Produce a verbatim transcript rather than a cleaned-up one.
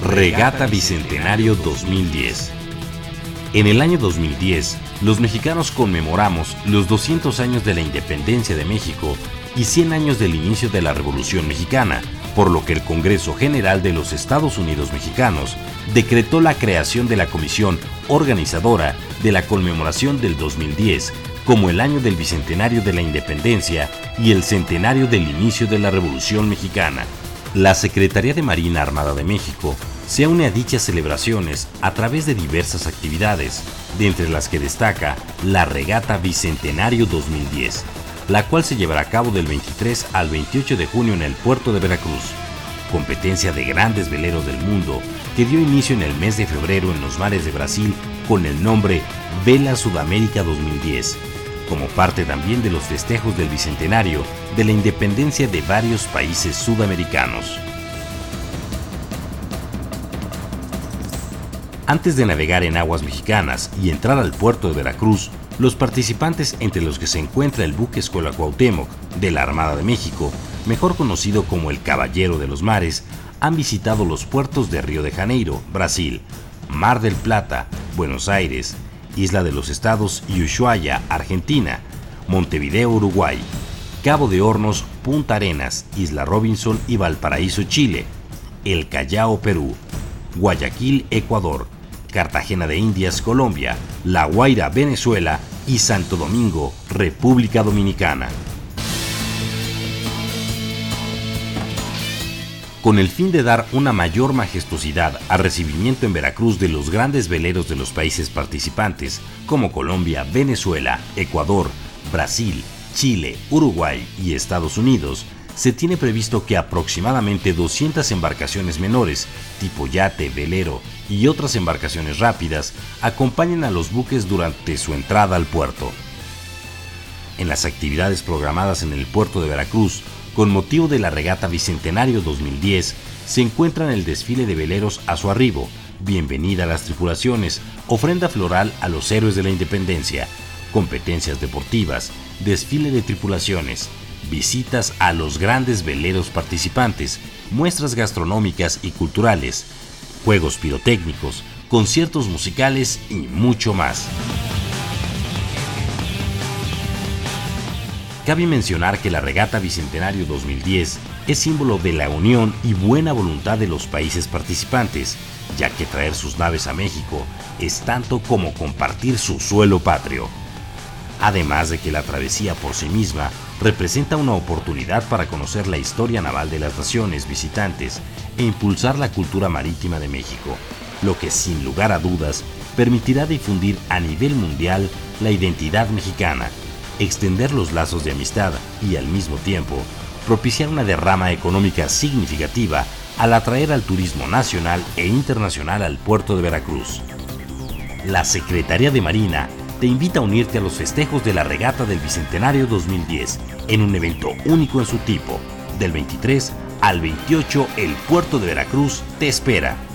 Regata Bicentenario dos mil diez. En el año dos mil diez, los mexicanos conmemoramos los doscientos años de la independencia de México y cien años del inicio de la Revolución Mexicana, por lo que el Congreso General de los Estados Unidos Mexicanos decretó la creación de la comisión organizadora de la conmemoración del dos mil diez como el año del Bicentenario de la Independencia y el centenario del inicio de la Revolución Mexicana. La Secretaría de Marina Armada de México se une a dichas celebraciones a través de diversas actividades, de entre las que destaca la Regata Bicentenario dos mil diez, la cual se llevará a cabo del veintitrés al veintiocho de junio en el puerto de Veracruz, competencia de grandes veleros del mundo que dio inicio en el mes de febrero en los mares de Brasil con el nombre Vela Sudamérica dos mil diez, como parte también de los festejos del Bicentenario de la independencia de varios países sudamericanos. Antes de navegar en aguas mexicanas y entrar al puerto de Veracruz, los participantes, entre los que se encuentra el buque Escuela Cuauhtémoc de la Armada de México, mejor conocido como el Caballero de los Mares, han visitado los puertos de Río de Janeiro, Brasil, Mar del Plata, Buenos Aires, Isla de los Estados y Ushuaia, Argentina, Montevideo, Uruguay, Cabo de Hornos, Punta Arenas, Isla Robinson y Valparaíso, Chile, El Callao, Perú, Guayaquil, Ecuador, Cartagena de Indias, Colombia, La Guaira, Venezuela y Santo Domingo, República Dominicana. Con el fin de dar una mayor majestuosidad al recibimiento en Veracruz de los grandes veleros de los países participantes, como Colombia, Venezuela, Ecuador, Brasil, Chile, Uruguay y Estados Unidos, se tiene previsto que aproximadamente doscientas embarcaciones menores, tipo yate, velero y otras embarcaciones rápidas, acompañen a los buques durante su entrada al puerto. En las actividades programadas en el puerto de Veracruz, con motivo de la Regata Bicentenario dos mil diez, se encuentran el desfile de veleros a su arribo, bienvenida a las tripulaciones, ofrenda floral a los héroes de la independencia, competencias deportivas, desfile de tripulaciones, visitas a los grandes veleros participantes, muestras gastronómicas y culturales, juegos pirotécnicos, conciertos musicales y mucho más. Cabe mencionar que la Regata Bicentenario dos mil diez es símbolo de la unión y buena voluntad de los países participantes, ya que traer sus naves a México es tanto como compartir su suelo patrio. Además de que la travesía por sí misma representa una oportunidad para conocer la historia naval de las naciones visitantes e impulsar la cultura marítima de México, lo que sin lugar a dudas permitirá difundir a nivel mundial la identidad mexicana, extender los lazos de amistad y al mismo tiempo propiciar una derrama económica significativa al atraer al turismo nacional e internacional al puerto de Veracruz. La Secretaría de Marina te invita a unirte a los festejos de la Regata del Bicentenario dos mil diez en un evento único en su tipo. Del veintitrés al veintiocho, el puerto de Veracruz te espera.